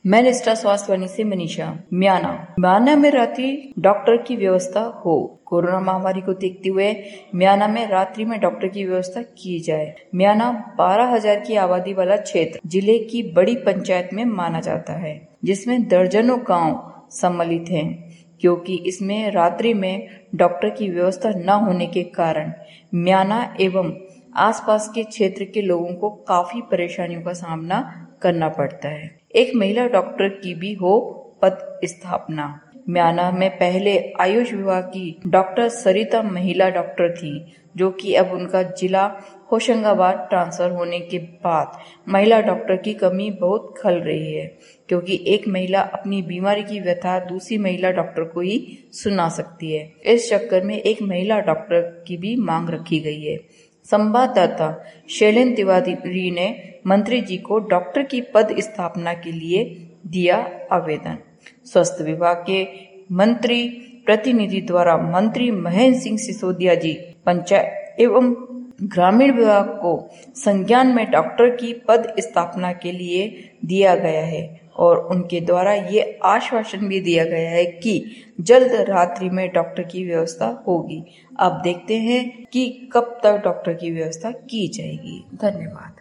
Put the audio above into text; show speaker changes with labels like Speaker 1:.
Speaker 1: मैं निष्ठा स्वास्थ्यवाणी से मनीषा। म्याना में रात्रि डॉक्टर की व्यवस्था हो। कोरोना महामारी को देखते हुए म्याना में रात्रि में डॉक्टर की व्यवस्था की जाए। म्याना 12,000 की आबादी वाला क्षेत्र जिले की बड़ी पंचायत में माना जाता है, जिसमें दर्जनों गांव सम्मिलित हैं। क्योंकि इसमें रात्रि में डॉक्टर की व्यवस्था न होने के कारण म्याना एवं आसपास के क्षेत्र के लोगों को काफी परेशानियों का सामना करना पड़ता है। एक महिला डॉक्टर की भी हो पद स्थापना। म्याना में पहले आयुष विभाग की डॉक्टर सरिता महिला डॉक्टर थी, जो कि अब उनका जिला होशंगाबाद ट्रांसफर होने के बाद महिला डॉक्टर की कमी बहुत खल रही है, क्योंकि एक महिला अपनी बीमारी की व्यथा दूसरी महिला डॉक्टर को ही सुना सकती है। इस चक्कर में एक महिला डॉक्टर की भी मांग रखी गई है। संवाददाता शैलेंद्र तिवारी ने मंत्री जी को डॉक्टर की पद स्थापना के लिए दिया आवेदन। स्वास्थ्य विभाग के मंत्री प्रतिनिधि द्वारा मंत्री महेंद्र सिंह सिसोदिया जी पंचायत एवं ग्रामीण विभाग को संज्ञान में डॉक्टर की पद स्थापना के लिए दिया गया है और उनके द्वारा ये आश्वासन भी दिया गया है कि जल्द रात्रि में डॉक्टर की व्यवस्था होगी। अब देखते हैं कि कब तक डॉक्टर की व्यवस्था की जाएगी। धन्यवाद।